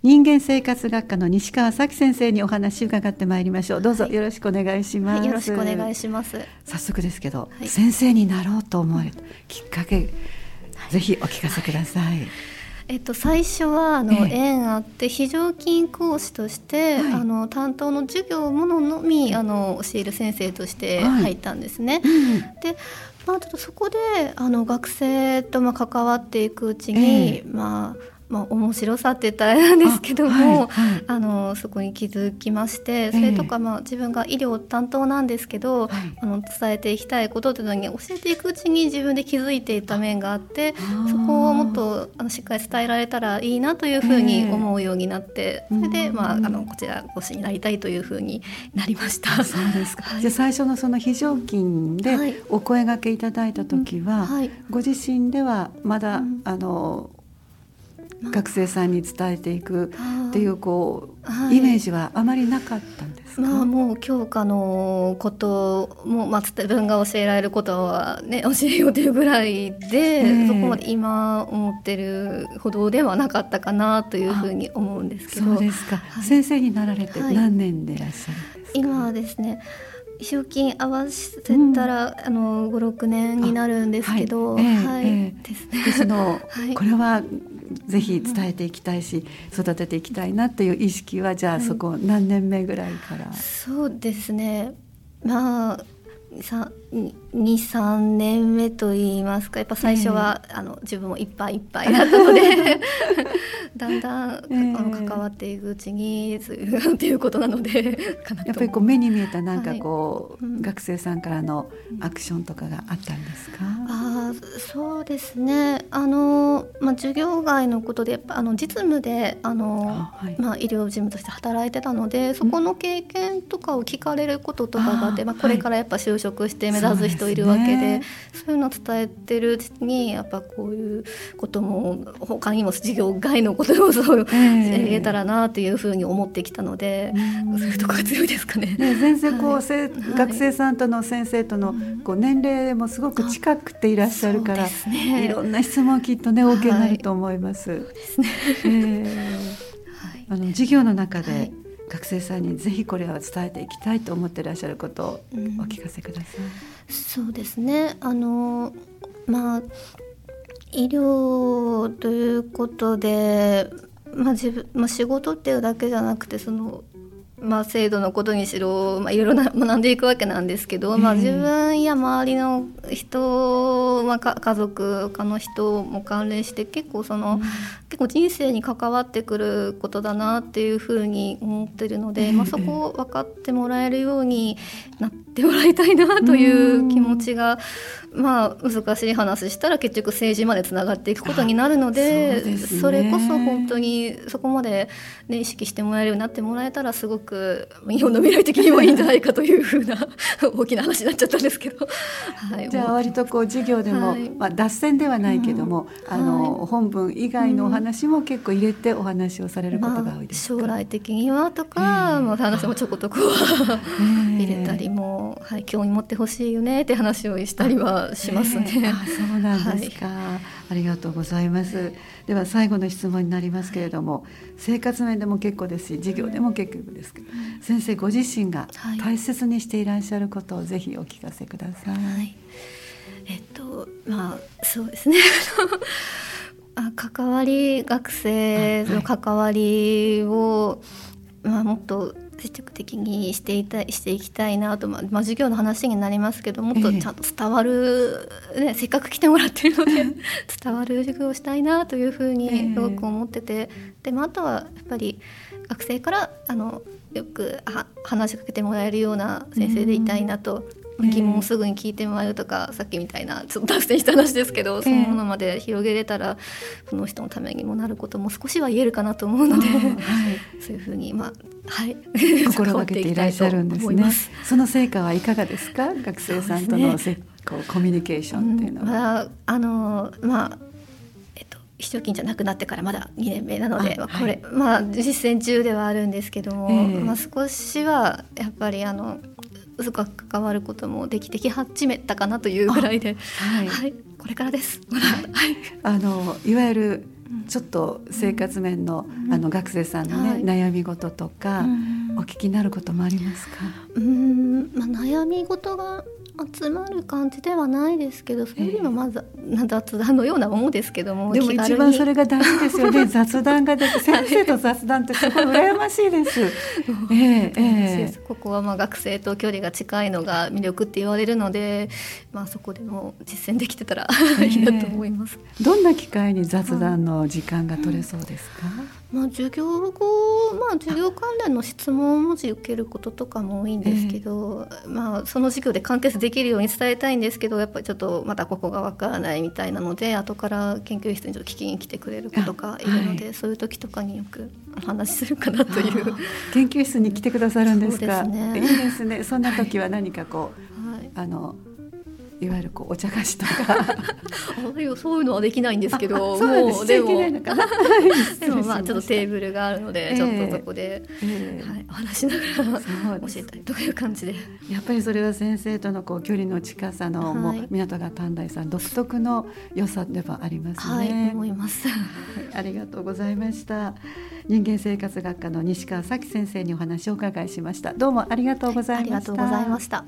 人間生活学科の西川咲先生にお話を伺ってまいりましょう。どうぞよろしくお願いします。 はい、よろしくお願いします。 早速ですけど、先生になろうと思われたきっかけ、ぜひお聞かせください。 最初は縁あって非常勤講師として、担当の授業ものみ教える先生として入ったんですね。で、ちょっとそこで学生と関わっていくうちに、面白さって言ったらあれなんですけども、そこに気づきまして、それとか自分が医療担当なんですけど、伝えていきたいことというのに教えていくうちに自分で気づいていた面があって、そこをもっとしっかり伝えられたらいいなというふうに思うようになって、それで、こちら講師になりたいというふうになりました。 そうですか。じゃあ最初のその非常勤でお声掛けいただいた時は、ご自身ではまだ学生さんに伝えていくっていうイメージはあまりなかったんですか？ もう教科のことも、自分が教えられることは、教えようというぐらいで、そこまで今思ってるほどではなかったかなというふうに思うんですけど。 そうですか。先生になられて何年でいらっしゃるんですか？ 今はですね、非常勤合わせたら、5、6年になるんですけど、 ですね。これはぜひ伝えていきたいし、育てていきたいなという意識は、じゃあそこ何年目ぐらいから？ そうですね、2、3年目といいますか、やっぱ最初は、自分もいっぱいいっぱいだったのでだんだん関わっていくうちにっていうことなのでやっぱり目に見えた学生さんからのアクションとかがあったんですか？ そうですね、授業外のことでやっぱ実務で医療事務として働いてたので、そこの経験とかを聞かれることとかがあって、これからやっぱ就職して目指す人いるわけで、そういうのを伝えてるうちにやっぱこういうことも他にも授業外のこともそう入れたらなというふうに思ってきたので、そういうところが強いですかね。 全然学生さんとの先生との年齢もすごく近くていらっしゃるから、いろんな質問をきっとお受けになると思います。授業の中で学生さんにぜひこれを伝えていきたいと思っていらっしゃることをお聞かせください。 そうですね、医療ということで、仕事っていうだけじゃなくて、制度のことにしろ、いろいろ学んでいくわけなんですけど、自分や周りの人、家族他の人も関連して結構人生に関わってくることだなっていうふうに思ってるので、そこを分かってもらえるようになってもらいたいなという気持ちが、難しい話したら結局政治までつながっていくことになるので、それこそ本当にそこまで、意識してもらえるようになってもらえたら、すごく日本の未来的にもいいんじゃないかというふうな大きな話になっちゃったんですけど、 じゃあ割と授業でも、脱線ではないけども、本文以外のお話も結構入れてお話をされることが多いですか？ 将来的にはとか、話もちょこちょこ入れたりも、興味持ってほしいよねって話をしたりはしますね。 そうなんですか。ありがとうございます。では最後の質問になりますけれども、生活面でも結構ですし、授業でも結構ですけど、先生ご自身が大切にしていらっしゃることをぜひお聞かせください。 そうですね学生の関わりを、もっと積極的にしていきたいなと、授業の話になりますけど、もっとちゃんと伝わる、せっかく来てもらっているので伝わる授業をしたいなというふうにすごく思ってて、であとはやっぱり学生からよく話しかけてもらえるような先生でいたいなと、疑問をすぐに聞いてもらえるとか、さっきみたいなちょっと脱線した話ですけど、そのものまで広げれたら、その人のためにもなることも少しは言えるかなと思うので、そういうふうに心がけていらっしゃるんですね。その成果はいかがですか？学生さんとのコミュニケーションっていうのは。非常勤じゃなくなってからまだ2年目なので、これ、実践中ではあるんですけども、少しはやっぱり深く関わることもできてき始めたかなというぐらいで、これからです。 いわゆるちょっと生活面の、学生さんのね、悩み事とか、お聞きになることもありますか？ 悩み事が集まる感じではないですけど、それでもまず雑談のようなものですけども、 でも一番それが大事ですよね。雑談ができて、先生と雑談ってすごい羨ましいです。 ここは学生と距離が近いのが魅力って言われるので、そこでも実践できてたらいいなと思います。 どんな機会に雑談の時間が取れそうですか？ 授業後、授業関連の質問を文字受けることとかも多いんですけど、その授業で完結できるように伝えたいんですけど、やっぱりちょっとまたここがわからないみたいなので、後から研究室にちょっと聞きに来てくれる子とかいるので、そういう時とかによくお話しするかなという。 研究室に来てくださるんですか？ そうですね。 いいですね。そんな時は何かいわゆるお茶菓子とかそういうのはできないんですけど、 でもちょっとテーブルがあるので、ちょっとそこで、お話しながら教えたりとかいう感じで、 やっぱりそれは先生との距離の近さの、湊川短大さん独特の良さではありますね。 思います。 ありがとうございました。人間生活学科の西川咲先生にお話をお伺いしました。どうもありがとうございました。 ありがとうございました。